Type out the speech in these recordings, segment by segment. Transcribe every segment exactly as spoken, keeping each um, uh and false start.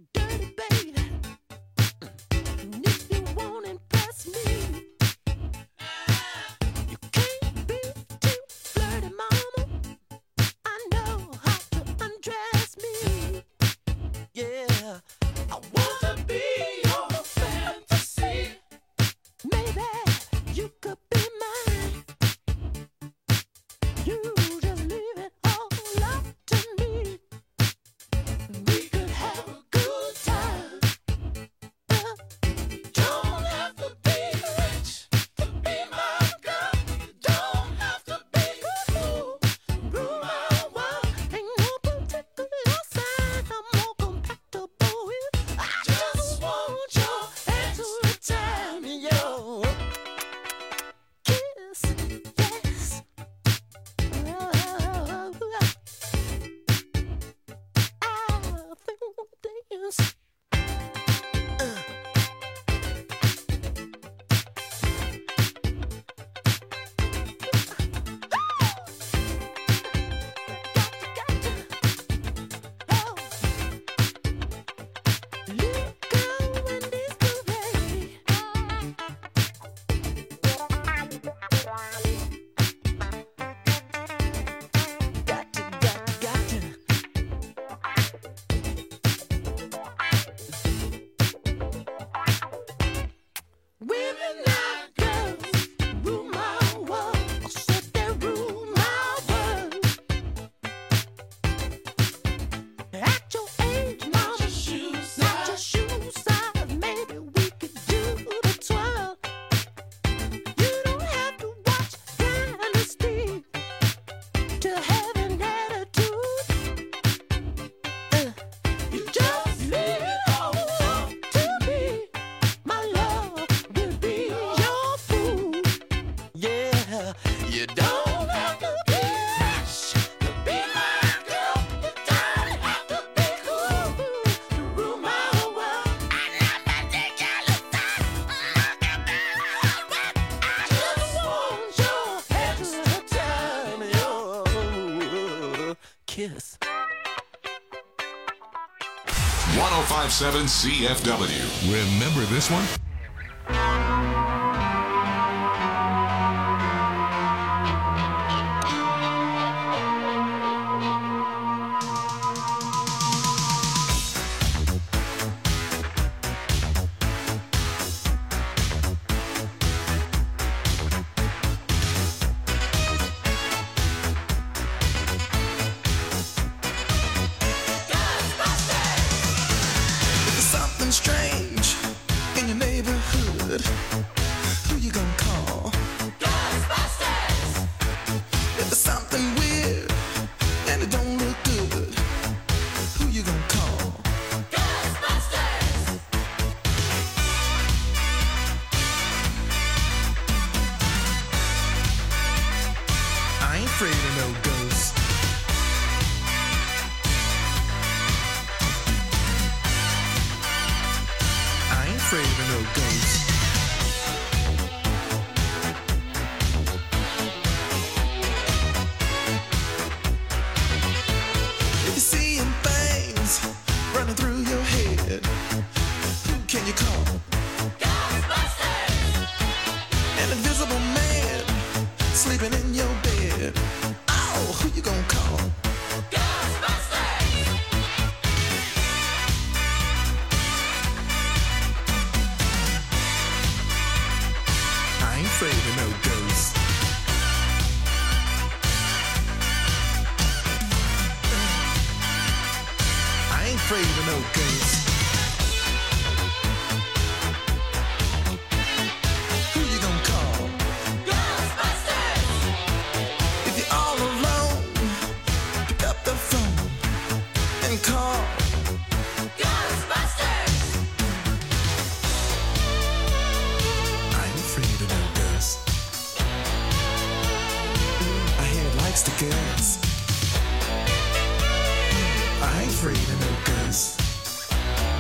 Kiss. one oh five point seven C F W. Remember this one? I ain't afraid of no ghosts.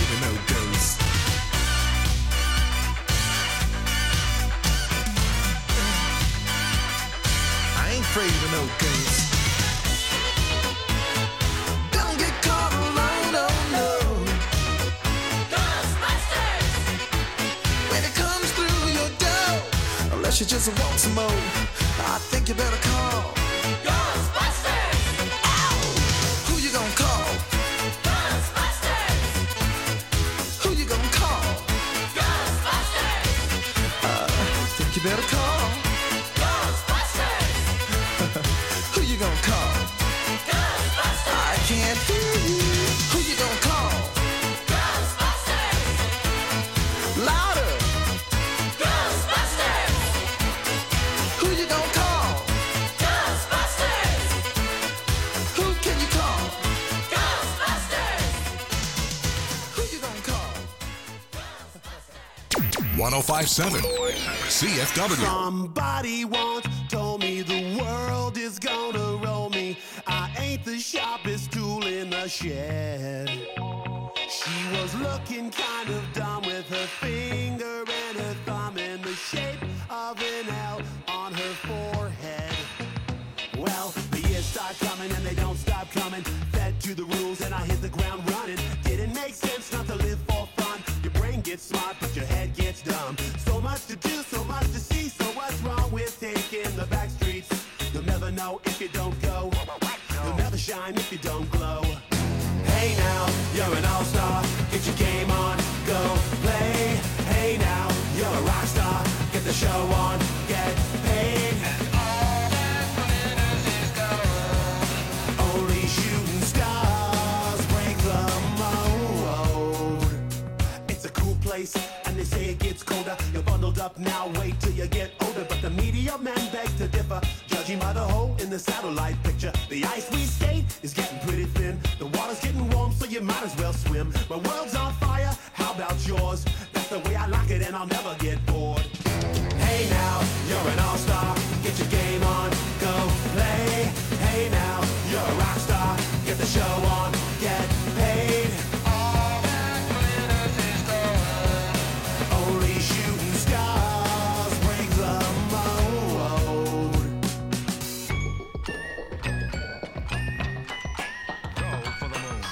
of no ghosts. I ain't afraid of no ghosts. Don't get caught alone, oh no. Ghostbusters! When it comes through your door, unless you just want some more, I think you better call Ghostbusters! Ow! Who you gonna call? Ghostbusters! Who you gonna call? Ghostbusters! Think you better call. Ghostbusters! Who you gonna call? Ghostbusters! I can't hear you. Who you gonna call? Ghostbusters! Louder. Ghostbusters! Who you gonna call? Ghostbusters! Who can you call? Ghostbusters! Who you gonna call? one oh five point seven C F W. Somebody once told me the world is gonna roll me. I ain't the sharpest tool in the shed. She was looking kind of dumb with her finger and her thumb in the shape of an L on her forehead. Well, the years start coming and they don't stop coming. Fed to the rules and I hit the ground running. Didn't make sense not to live for fun. Your brain gets smart but your head gets dumb. So much to do, so much to see. So what's wrong with taking the back streets? You'll never know if you don't go. You'll never shine if you don't glow. Hey now, you're an all-star. Get your game on, go play. Hey now, you're a rock star. Get the show on, get paid. Only shooting stars break the mold. It's a cool place, and they say it gets colder. You're bundled up now, wait till you get older. But the media men beg to differ, judging by the hole in the satellite picture. The ice we skate is getting pretty thin. The water's getting warm, so you might as well swim. My world's on fire, how about yours? That's the way I like it, and I'll never get bored. Hey now, you're an all-star. Get your game on, go play. Hey now, you're a rock star. Get the show on, get paid. All that glitters is gold. Only shooting stars break the mold. Go for the moon.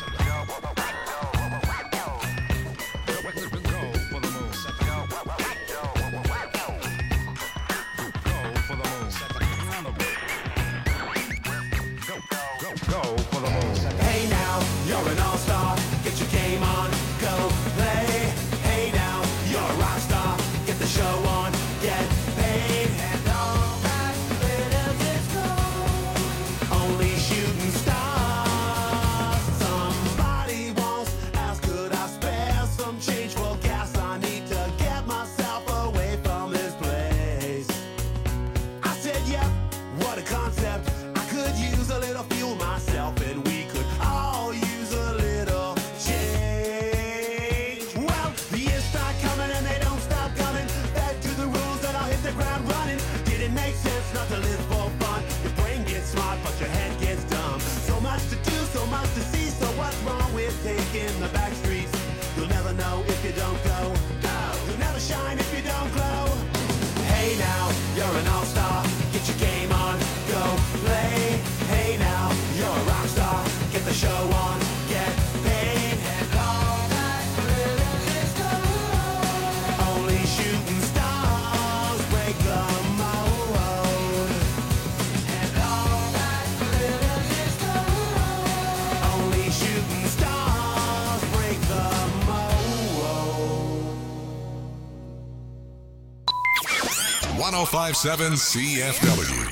Go for the moon. Hey now, you're an all-star. Get your game on, go play. Hey now, you're a rock star. Get the show on, get paid. And all that glitters is gold. Only shooting stars. Somebody once asked, could I spare some change for gas? I need to get myself away from this place. I said, yep, what a concept. I could use a little fuel myself, and we could all use a little change. Well, the years start coming and they don't stop coming. Back to the rules and I'll hit the ground running. Didn't make sense not to live for fun. Your brain gets smart, but your head gets dumb. So much to do, so much to see. So what's wrong with taking the back streets? You'll never know if you don't go. Go. You'll never shine if you don't glow. Hey now, you're an all-star. Get your game on, go play. Hey now, you're a rock star. Get the show on, get paid. And all that glitters is gold. Only shooting stars break the mold. And all that glitters is gold. Only shooting stars break the mold. one oh five point seven C F W.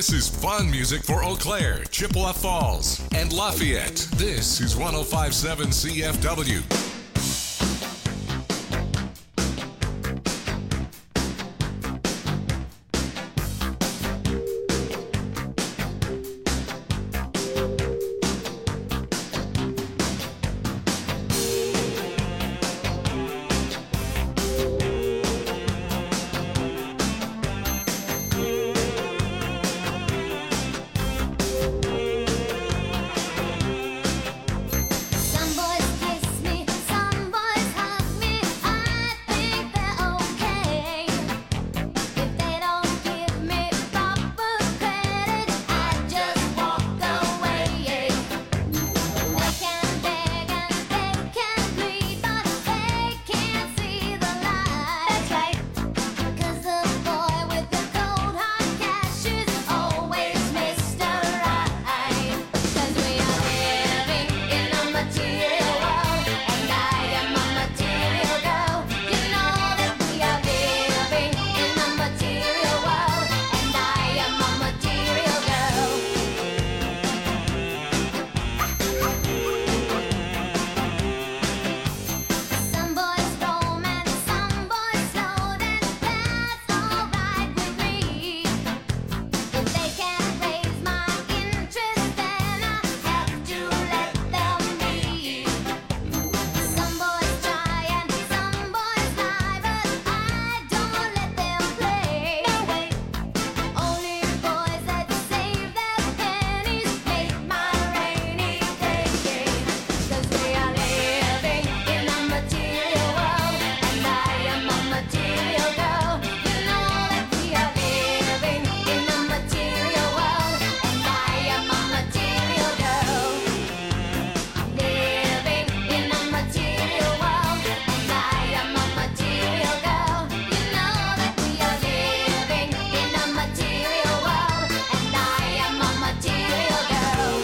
This is fun music for Eau Claire, Chippewa Falls, and Lafayette. This is one oh five point seven C F W. Some boys kiss me, some boys hug me. I think they're okay. If they don't give me proper credit, I just walk away. They can beg and they can plead, but they can't see the light. That's right. 'Cause the boy with the cold hard cash is always Mister Right. 'Cause we are living in a material world, and I am a material girl. You know that we are living in a material world, and I am a material girl. Some boys roam and some boys float, and that's alright with me. If they can't raise my interest, then I have to let them be. Some boys try and some boys lie, but I don't let them play. No way. Only boys that save their pennies make my rainy day. 'Cause we are living in a material world, and I am a material girl. You know that we are living in a material world, and I am a material girl. Living in a material world, and I am a material girl. You know that we are living in a material world, and I am a material girl.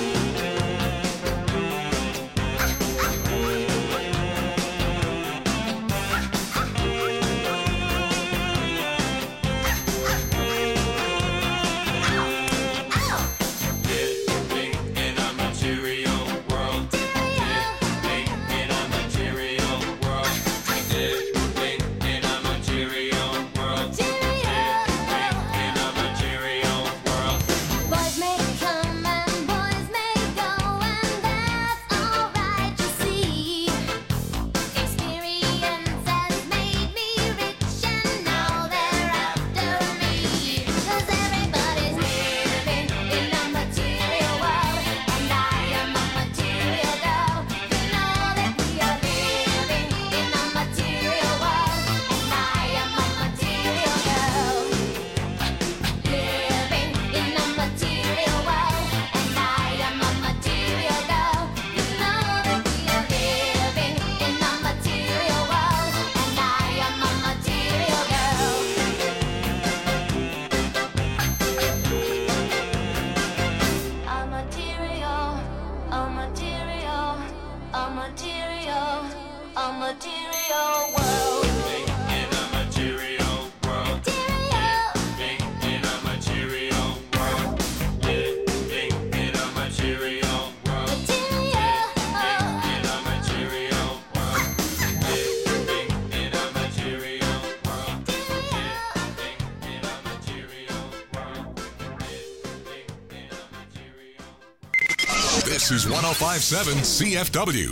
Living in a material world. Living in a material world. Living in a material world. Living in a material world. Boys may come and boys may go, and that's alright, you see. Experience has made me rich, and now they're after me. 'Cause everybody's living in a material world, and I am a material girl. You know that we are living in a material world, and I am a material girl. Living in a material world, and I am a material girl. You know that we are living in a material world, and I am a material girl. A material, a material, a material, a material world. Living in a material world. Material. Living in a material world. Living in a material world. Material. In a material world. Living in a material world. Living in a material world. Living in a material. This is one oh five point seven C F W.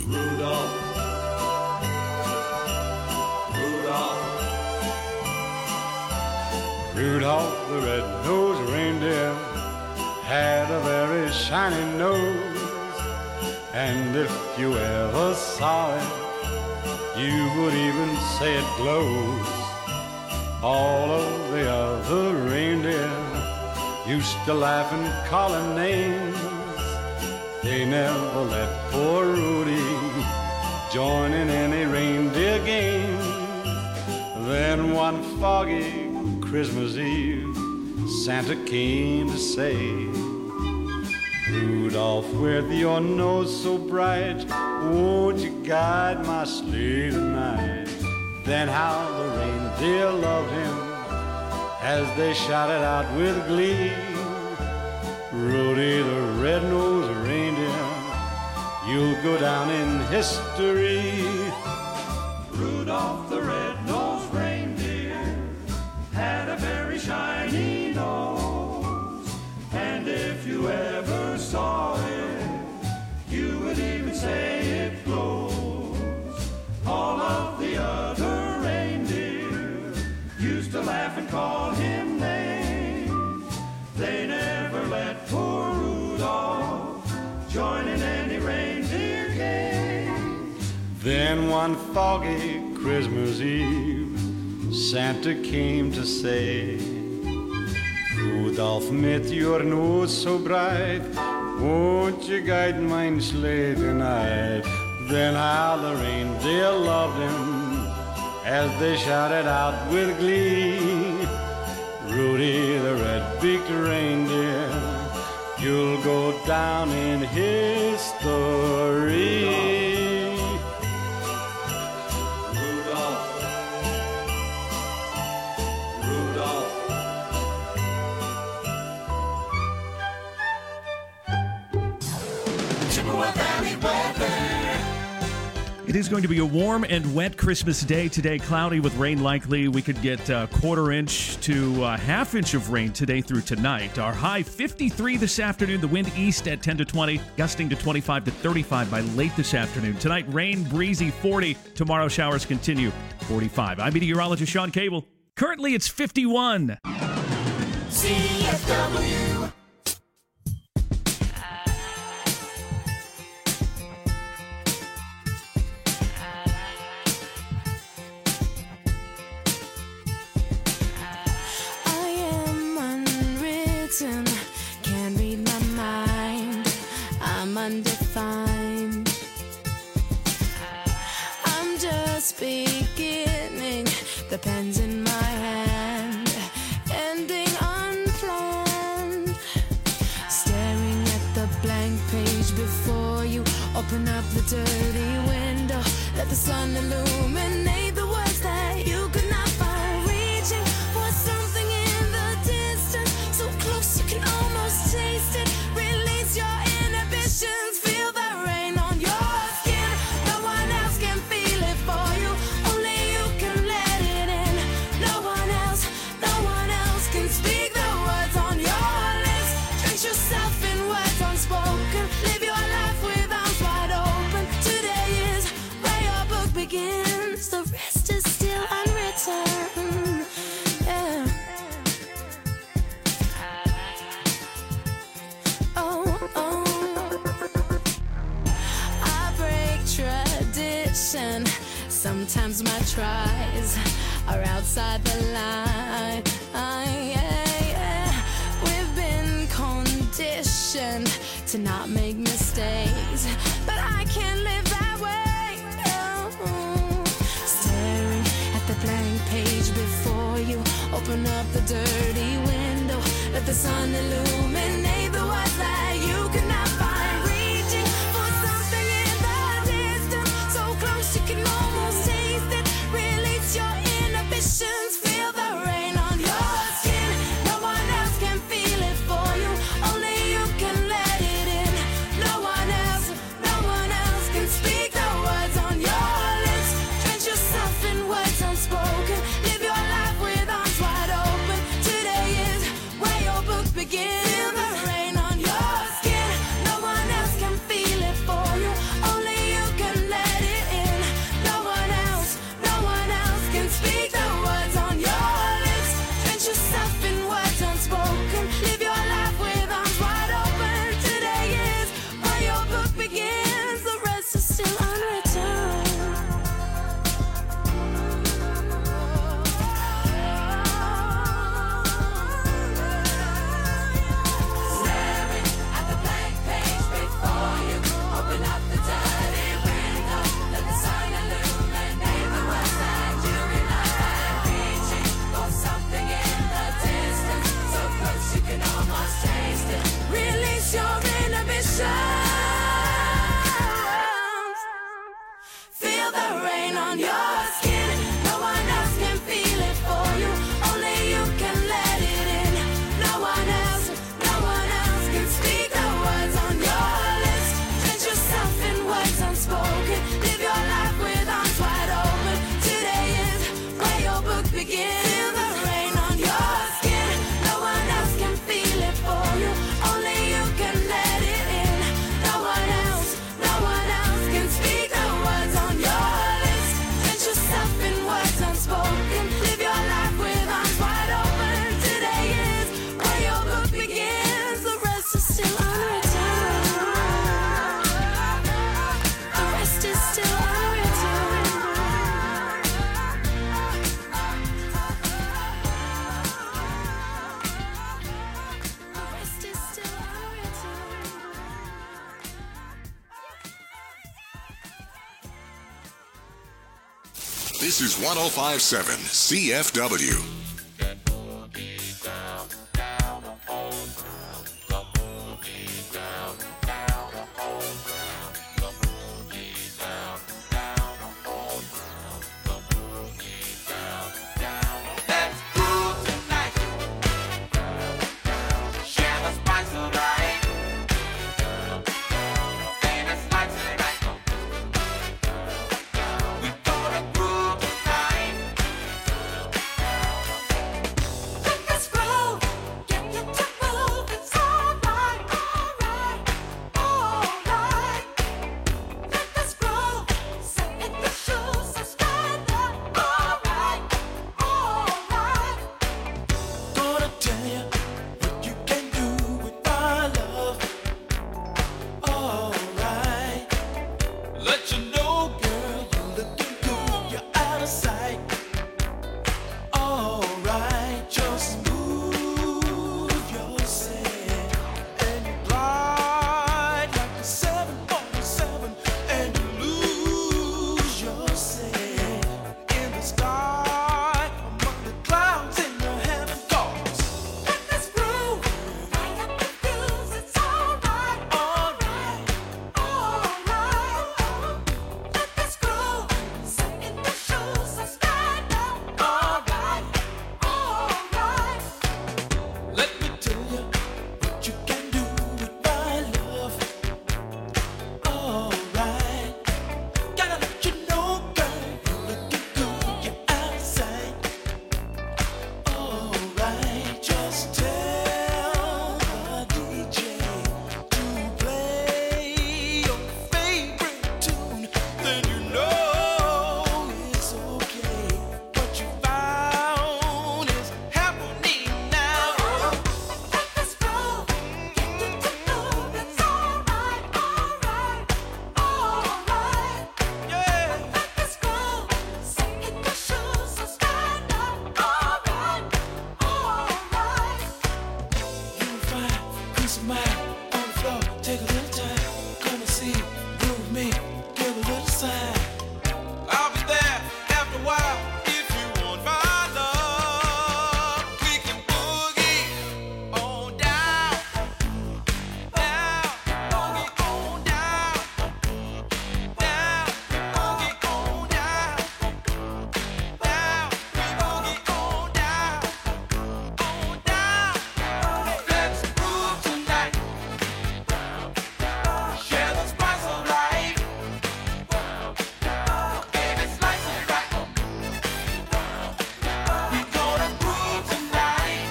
Rudolph the red-nosed reindeer had a very shiny nose, and if you ever saw it, you would even say it glows. All of the other reindeer used to laugh and call him names. They never let poor Rudy join in any reindeer games. Then one foggy Christmas Eve, Santa came to say, Rudolph, with your nose so bright, won't you guide my sleigh tonight? Then how the reindeer loved him as they shouted out with glee, Rudy the red-nosed reindeer, you'll go down in history. Rudolph the red-nosed reindeer had a very shiny nose, and if you ever saw it, you would even say it glows. All of the other reindeer used to laugh and call him names. They never let poor Rudolph join in any reindeer games. Then one foggy Christmas Eve, Santa came to say, Rudolph, mit your nose so bright, won't you guide mine sleigh tonight? Then how the reindeer loved him as they shouted out with glee, Rudy the red-beaked reindeer, you'll go down in history. It is going to be a warm and wet Christmas day today. Cloudy with rain likely. We could get a quarter inch to a half inch of rain today through tonight. Our high fifty-three this afternoon. The wind east at ten to twenty, gusting to twenty-five to thirty-five by late this afternoon. Tonight, rain, breezy, forty. Tomorrow, showers continue, forty-five. I'm meteorologist Sean Cable. Currently, it's fifty-one. C F W. Can't read my mind, I'm undefined. I'm just beginning, the pen's in my hand, ending unplanned. Staring at the blank page before you, open up the dirty window, let the sun illuminate the words that you could not find. Reaching for something in the distance, so close you can almost taste it. Release your inhibitions, feel the rain on your skin. No one else can feel it for you, only you can let it in. No one else, no one else can speak the words on your lips. Drench yourself in words unspoken, live your life with arms wide open. Today is where your book begins, the rest is still unwritten. Yeah. Oh, oh. I break tradition. Sometimes my tries are outside the line. Yeah, yeah. We've been conditioned to not make mistakes, but I can't live that way. No. Staring at the blank page before you, open up the dirty window, let the sun illuminate the words that you cannot find. Reaching for something in the distance, so close you can almost taste it. Release your inhibitions, feel the rain on your skin. No one else can feel it for you, only you can let it in. No one else, no one else can speak the words on your lips. Drench yourself in words unspoken, live your life with arms wide open. Today is where your book begins. Feel the rain on your skin. No one else can feel it for you, only you can let it in. No one else, no one else can speak the words on your lips. Drench yourself in words unspoken, live your life with arms wide open. Today is where your book begins, the rest is still unwritten. Staring at the blank page before you, open up the dirty window, let the sun illuminate the words that you cannot find. Reaching for something in the distance, so close you can almost taste it. Release your inhibitions. Feel the rain on your skin. No one else can feel it for you, only you can let it in. No one else, no one else can This is one oh five point seven C F W. Let's groove tonight. Share the spice of life. Ain't a slice of life. We gonna groove tonight. Let us groove. Get you to move. It's alright, alright, alright. Let us groove. Sit in the shoes and stand up. Alright, alright. Gonna tell you what you can do with my love. Alright. Let you know, girl, you're looking good. You're out of sight. Alright. Just move yourself and you glide like a seven forty-seven and you lose yourself in the sky among the clouds in the heaven cause. Let us groove. Light up the fuse. It's alright, alright, alright. Let us groove. Sit in the shoes and stand up. Alright, alright. Let me tell you what you can do with my love. Alright. Gotta let you know, girl, you're looking good. You're out of sight. Alright. Just tell the D J to play your favorite tune. Then you know it's okay. What you found is happening now. Let us groove. Get you to move. It's alright, alright, alright. Yeah. Let us groove. Sit in the shoes and stand up. Alright, alright. You fine, peace of mind on the floor. Take a little time, come and see, groove me, give a little sign. I'll be there after a while if you want my love. We can boogie on down, down, boogie on down, down, boogie on down, down, we boogie on down, on down. Let's groove tonight. Share the spice of life. Baby, slice it right. We gonna groove tonight.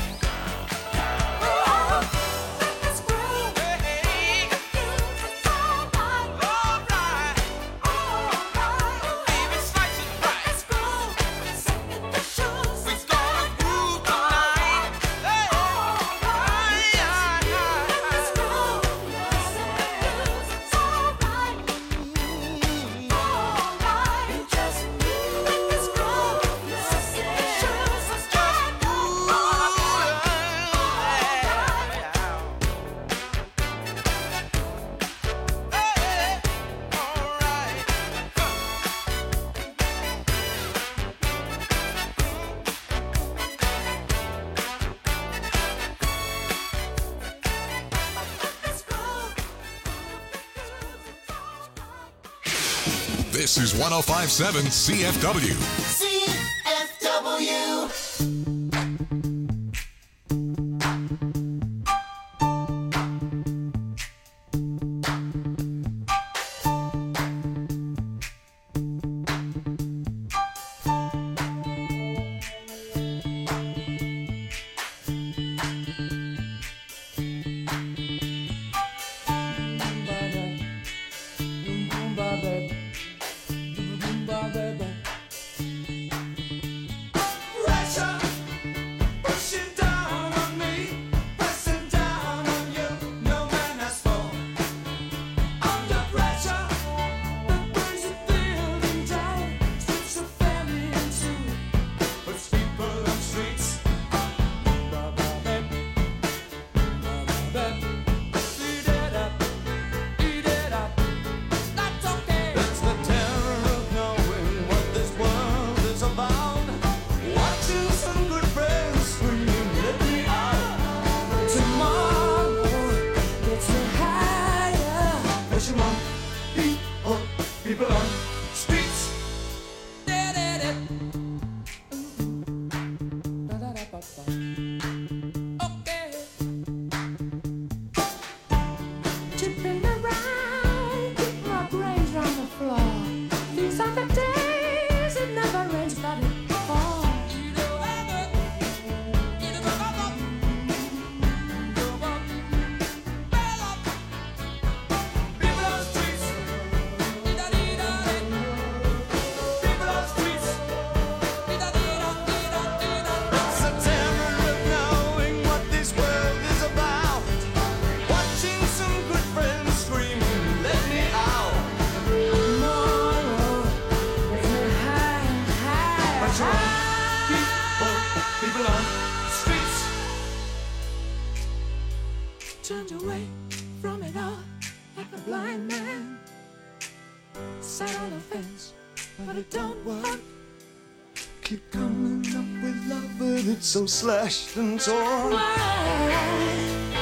Let us groove. Hey, It's alright, alright, alright. baby, slice it right. Let's groove. Sit in the shoes. We gonna groove tonight. Hey, Let us groove. It's alright, alright. Just let us groove. Sit in the shoes and stand up. Alright, let's groove. This is one oh five point seven C F W. C F W. but it don't work. Keep coming up with love, but it's so slashed and torn. Why?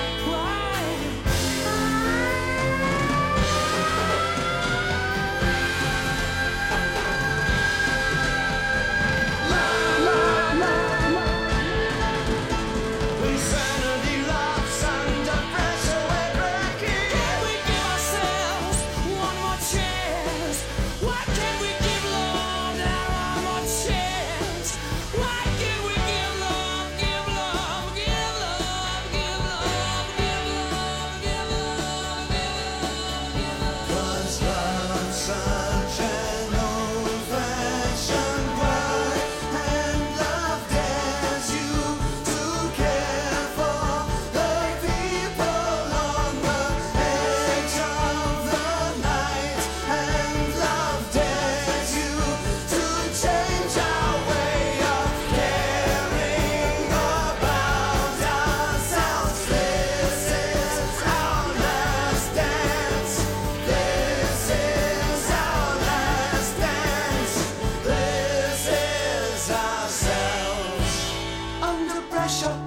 Insanity loves under pressure, we're breaking. Can we give ourselves one more chance? Why can't we give love now one more chance? Why can't we give love, give love, give love, give love, give love, give love, give love, give love? 'Cause love's such an old-fashioned word, and love dares you to care for the people on the edge of the night, and love dares you to change our way of caring about ourselves. This is our last dance. This is our last dance. This is ourselves. Under pressure.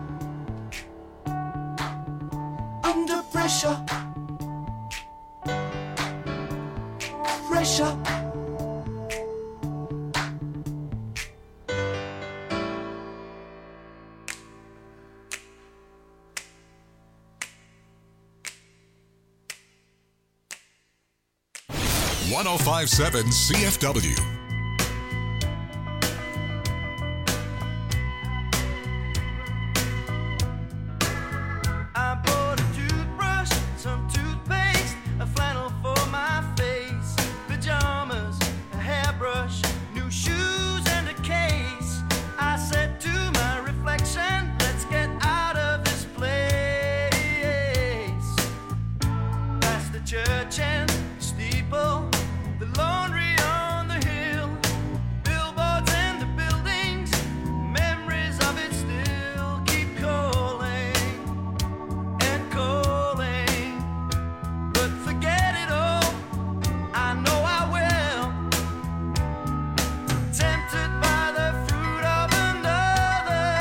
Under pressure. Pressure. one oh five point seven C F W. I bought a toothbrush, some toothpaste, a flannel for my face, pajamas, a hairbrush, new shoes, and a case. I said to my reflection, let's get out of this place. Past the church and steeple, the laundry on the hill, billboards and the buildings, memories of it still keep calling and calling. But forget it all, I know I will. Tempted by the fruit of another,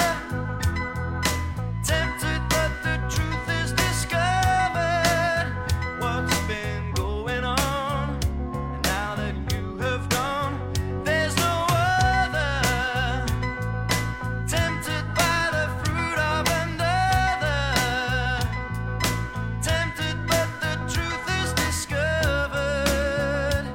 tempted but the truth is discovered. What's been going on? And now that you have gone, there's no other. Tempted by the fruit of another, tempted but the truth is discovered.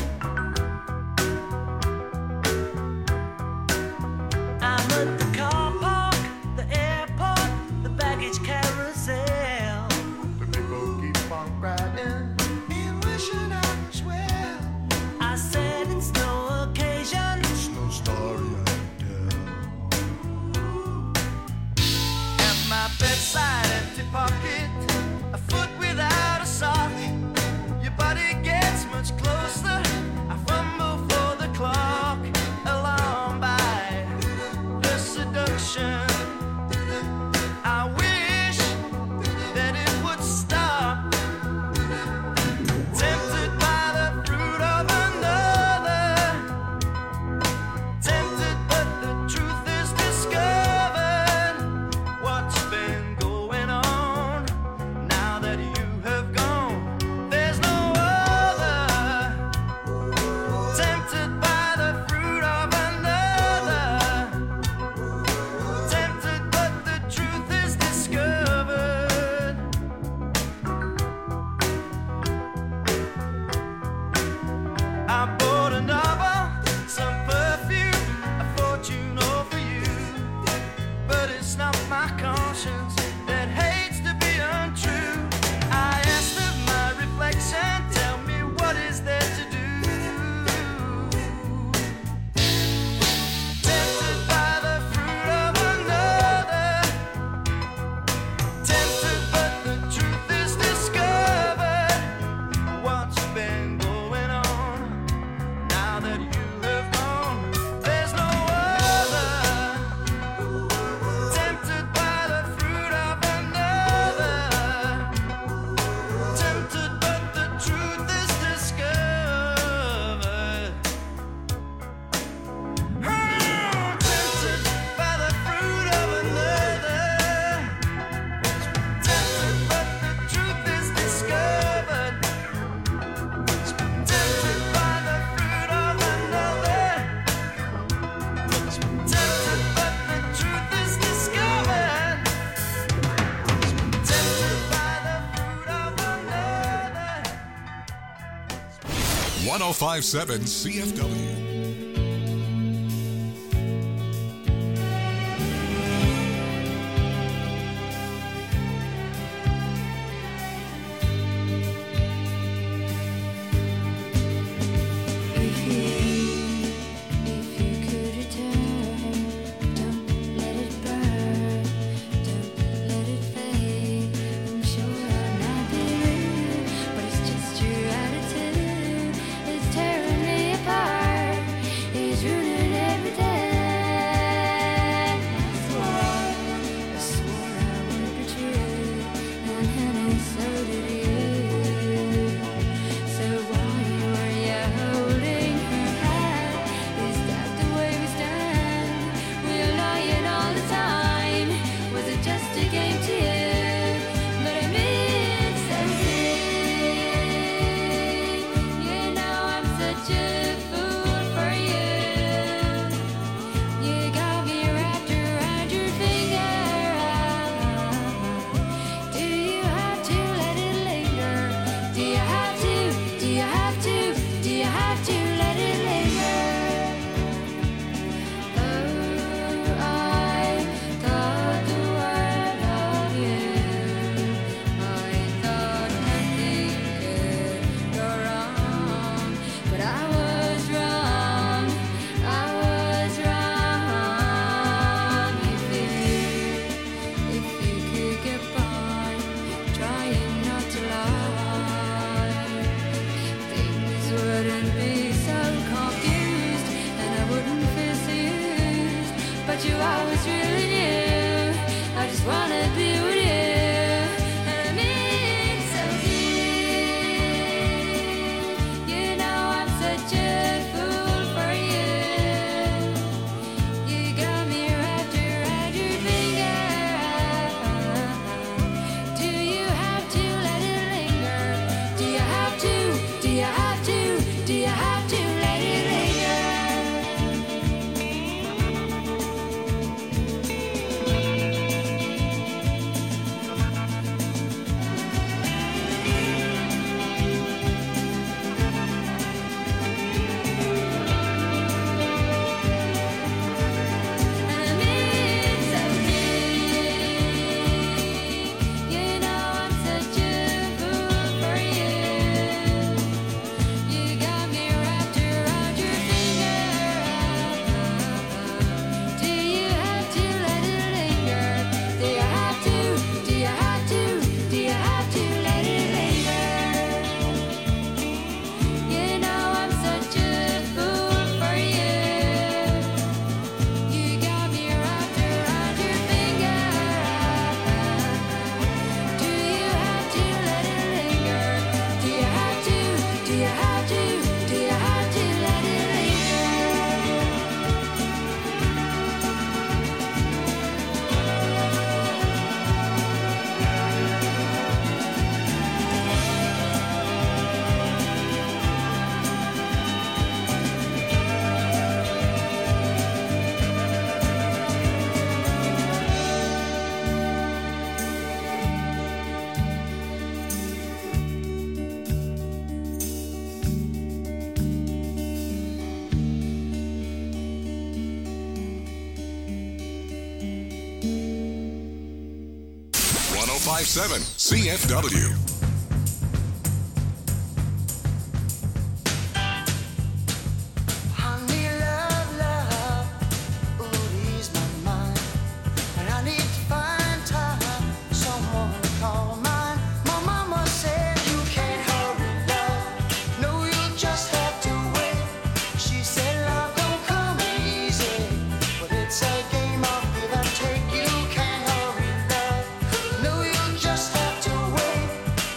I'm at the car park, the airport, the baggage carousel. But people keep on riding, and wishing I was well. I said it's no occasion, it's no story I can tell. At my bedside, empty pocket, a foot without a sock. Your body gets much closer. I fumble for the clock, alarmed by the seduction. I wish that it would stop. Tempted by the fruit of another, tempted but the truth is discovered. What's been going on? one oh five point seven C F W. one oh five point seven C F W. Honey, love, love, ooh, ease my mind. And I need to find time, someone to call mine. My mama said you can't hurry, love. No, you just have to wait. She said love don't come easy, but it's a game of give and take. You can't hurry, love. No, you just have to wait.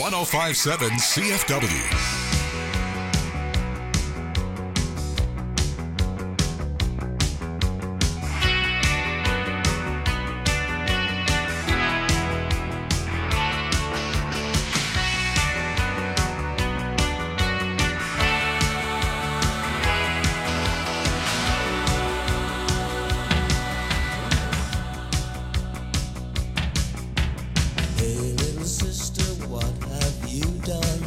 oh five seven C F W. Hey little sister, what have you done?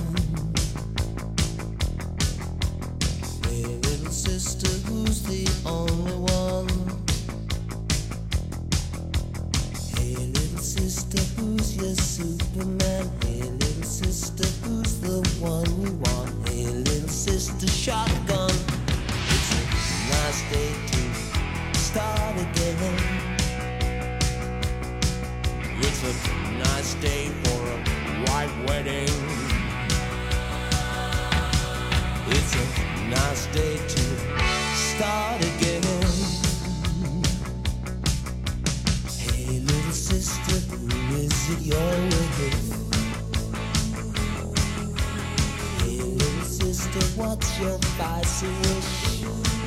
Hey little sister, who's the only one? Hey little sister, who's your Superman? Hey little sister, who's the one you want? Hey little sister, shotgun. It's a nice day to start again. It's a nice day for a white wedding. It's a nice day to start again. Hey little sister, who is it you're with? Hey little sister, what's your spicy wish?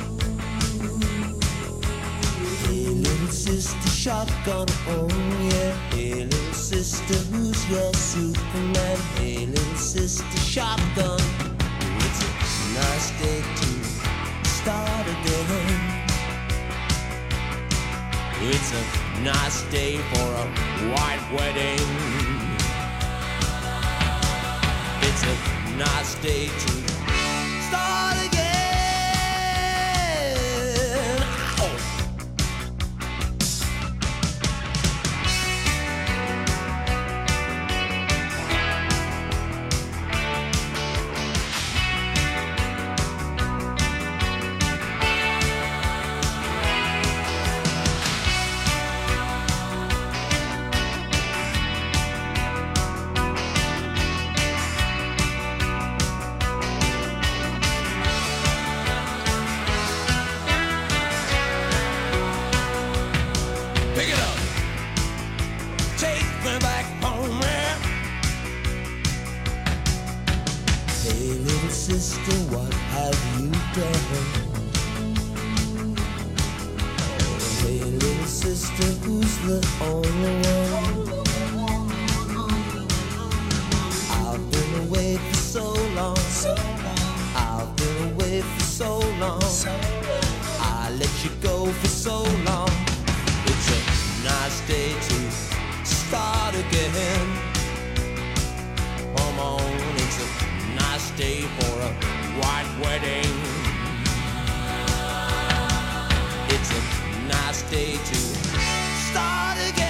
Hey little sister, shotgun, oh yeah. Hey little sister, who's your Superman? Hey little sister, shotgun. It's a nice day to start again. It's a nice day for a white wedding. It's a nice day to start again. Ow! Pick it up. Take me back home, man. Hey, little sister, what have you done? Hey, little sister, who's the only one? I've been away for so long. I've been away for so long. I let you go for so long. It's a nice day to start again. Come on, it's a nice day for a white wedding. It's a nice day to start again.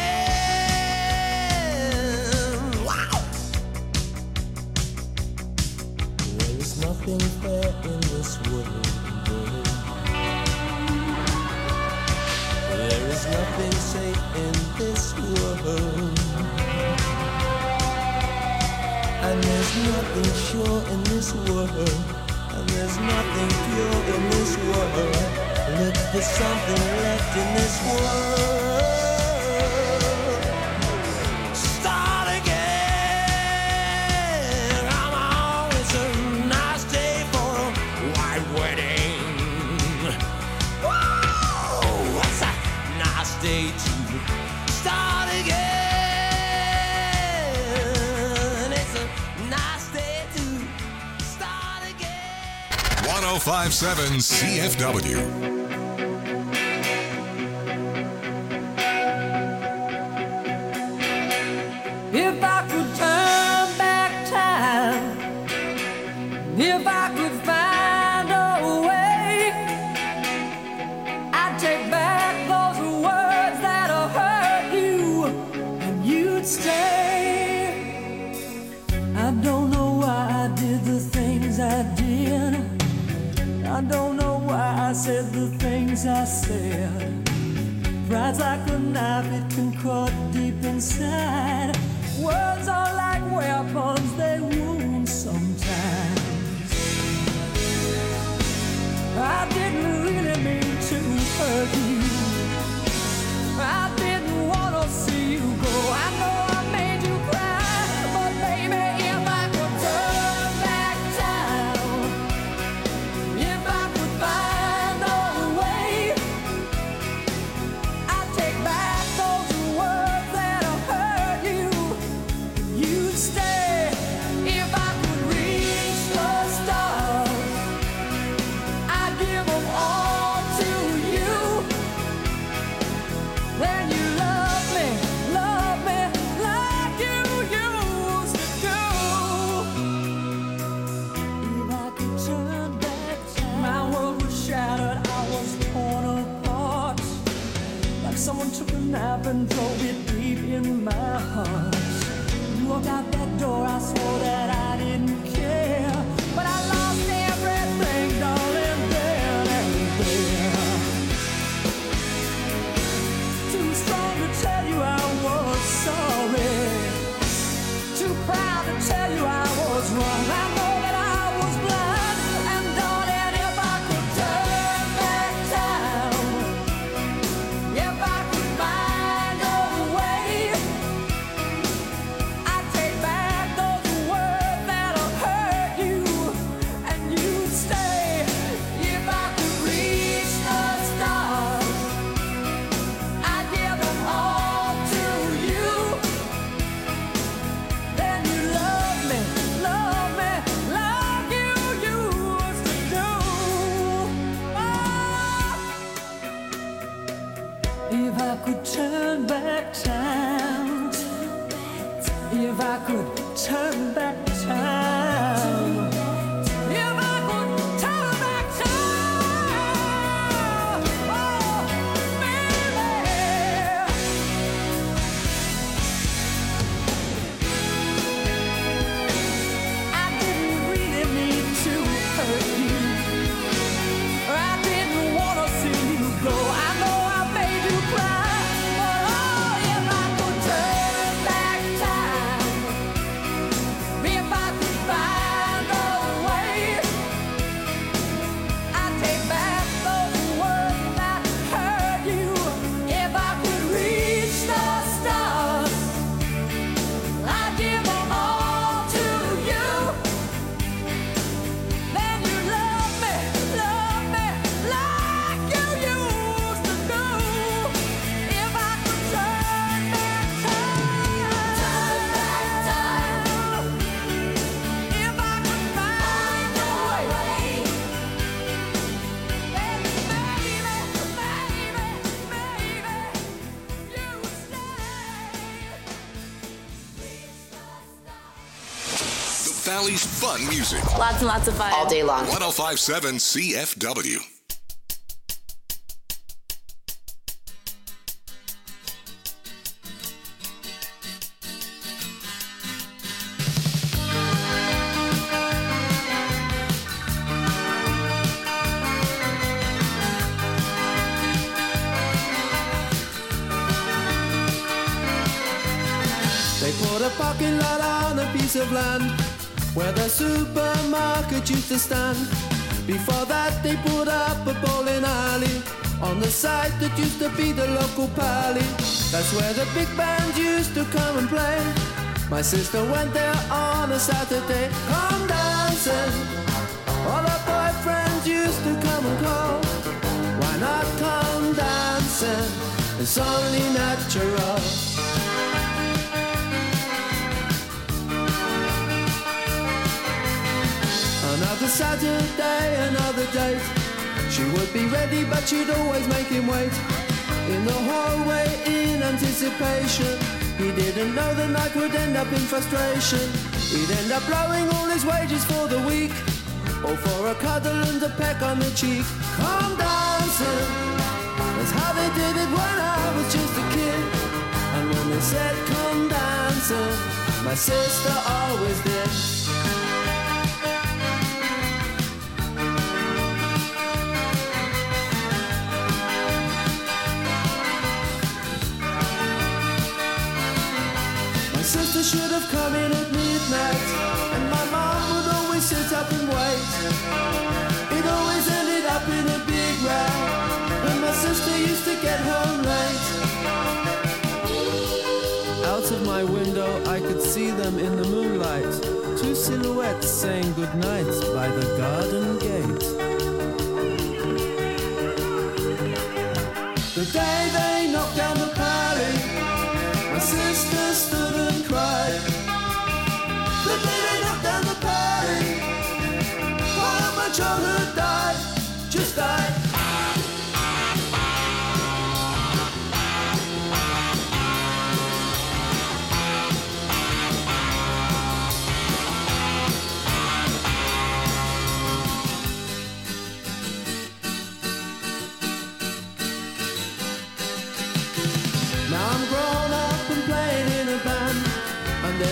Wow! There is nothing fair in this world. There is nothing safe in this world. And there's nothing sure in this world. And there's nothing pure in this world. Look for something left in this world. Start again. Come on, it's a nice day for a white wedding. Whoa, it's a nice day to start again. It's a nice day to start again. one oh five seven C F W. If I could turn back time, if I could find a way, I'd take back those words that hurt you, and you'd stay. I don't know why I did the things I did. I don't know why I said the things I said. Pride's like a knife, it can cut deep inside. Words are like weapons, they wound sometimes. I didn't really mean to hurt you. I didn't want to see you go. I know I made you cry, but baby, if I and drove it deep in my heart. You walked out that door, I swore that I didn't care, but I lost everything, darling, then and there. Too strong to tell you I was sorry, too proud to tell you I was wrong. I know that I was blind, and darling, if I could turn back time, if I could find a way, I'd take back those words that'll hurt you, and you'd stay. If I could reach the stars, I'd give them all to you. Then you love me, love me, like you used to do. Oh. If I could turn back time, if I could turn back time, if I could turn back time, oh, baby. I didn't really mean to hurt you. I didn't want to see you go. I know I made you cry, but oh, if I could turn back time, if I could find a way, I'd take back those words that hurt you. If I could reach the stars, I'd give them all to you. Then you love me, love me, like you used to do. If I could turn back time, turn back time, if I could find a way, then maybe, maybe, maybe you'd stay. The Valley's fun music. Lots and lots of fun. All day long. one oh five point seven C F W. They put a parking lot on a piece of land where the supermarket used to stand. Before that they put up a bowling alley on the site that used to be the local pally. That's where the big band used to come and play. My sister went there on a Saturday. Come dancing, all her boyfriends used to come and call. Why not come dancing? It's only natural. Another Saturday, another date. She would be ready, but she'd always make him wait. In the hallway, in anticipation. He didn't know the night would end up in frustration. He'd end up blowing all his wages for the week, or for a cuddle and a peck on the cheek. Come dancing, that's how they did it when I was just a kid. And when they said come dancing, my sister always did. Sister should have come in at midnight, and my mom would always sit up and wait. It always ended up in a big row, and my sister used to get home late. Out of my window I could see them in the moonlight, two silhouettes saying goodnight by the garden gate. The day they knocked down the pally, my sister stood and cried. The day they knocked down the party, part of my childhood died, just died. Now I'm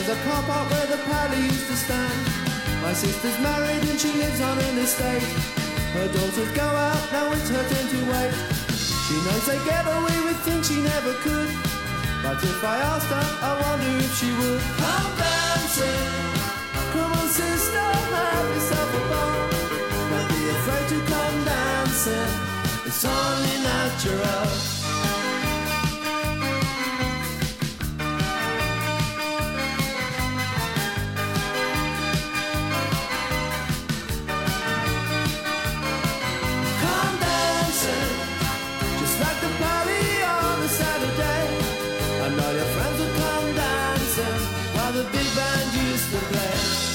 There's a car park where the paddy used to stand. My sister's married and she lives on an estate. Her daughters go out, now it's her turn to wait. She knows they get away with things she never could. But if I asked her, I wonder if she would. Come dancing, come on sister, have yourself a ball. Don't be afraid to come dancing, it's only natural. And all your friends will come dancing while the big band used to play.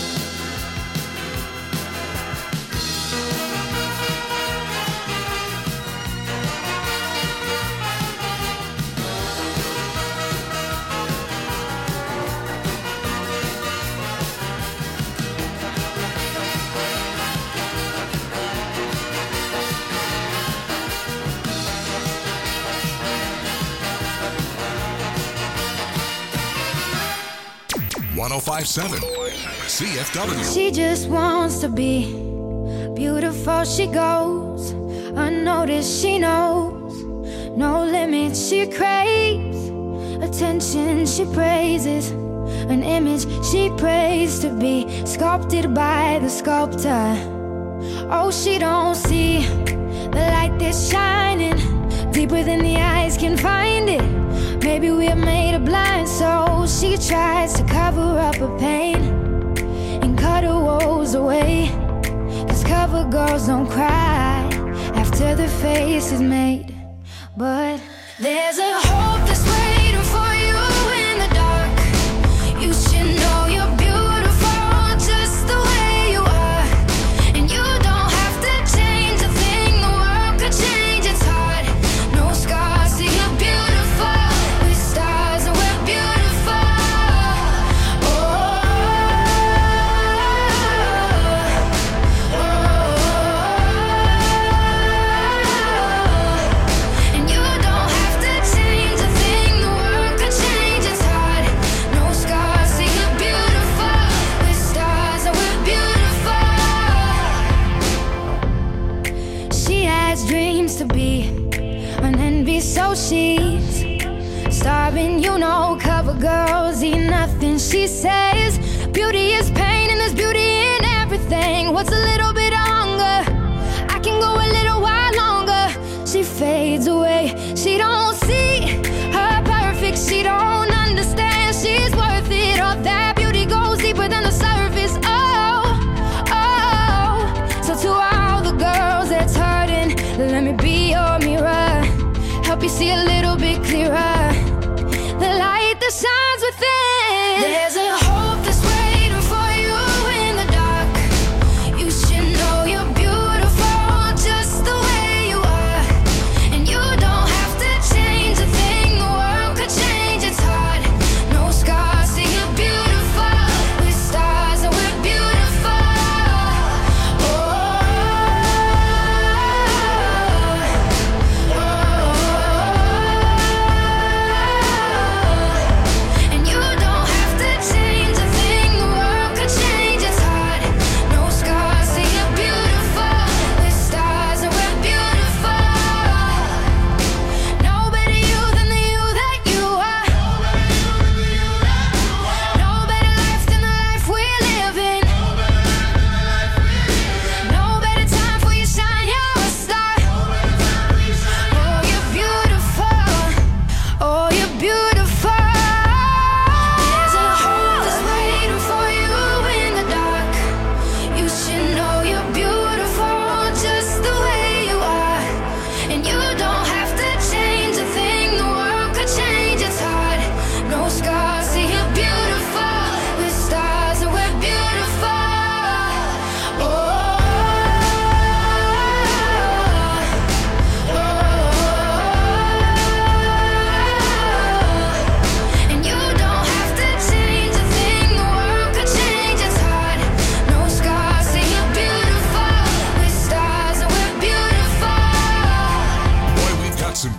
one oh five point seven C F W. She just wants to be beautiful. She goes unnoticed. She knows no limits. She craves attention. She praises an image she prays to be sculpted by the sculptor. Oh, she don't see the light that's shining deeper than the eyes can find it. Maybe we're made of blind souls. She tries to cover up her pain and cut her woes away. Cause cover girls don't cry after their face is made. But there's a hope that's waiting for you in the dark. You should know you're beautiful just the way you are. And you don't have to change a thing. The world could change its heart. No scars, see you're beautiful. With stars and we're beautiful. Oh, oh, oh. And you don't have to change a thing. The world could change its heart. No scars, see you're beautiful. With stars and we're beautiful. She has dreams to be an envy, so she's starving. You know, cover girls eat nothing. She says beauty is pain and there's beauty in everything. What's a little bit of hunger? I can go a little while longer. She fades away. She don't see her perfect. She don't understand she's worth it. All that beauty goes deeper than the surface. Oh, oh. So to all the girls that's hurting, let me be your mirror. Help you see a little bit clearer. The light that shines within. There's a hope that's waiting for you in the dark. You should know you're beautiful.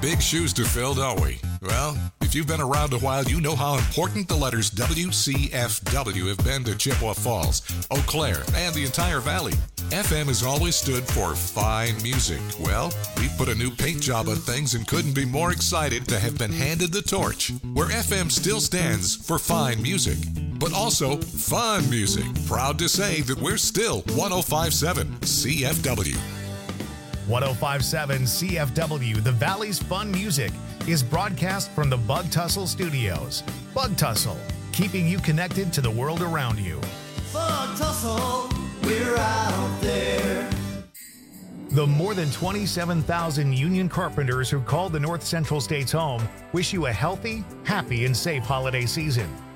big shoes to fill, don't we? Well, if you've been around a while, you know how important the letters W C F W have been to Chippewa Falls, Eau Claire, and the entire valley. F M has always stood for fine music. Well, we've put a new paint job on things and couldn't be more excited to have been handed the torch, where F M still stands for fine music, but also fun music. Proud to say that we're still one oh five point seven C F W. one oh five point seven C F W, the Valley's fun music, is broadcast from the Bug Tussle Studios. Bug Tussle, keeping you connected to the world around you. Bug Tussle, we're out there. The more than twenty-seven thousand union carpenters who call the North Central States home wish you a healthy, happy, and safe holiday season.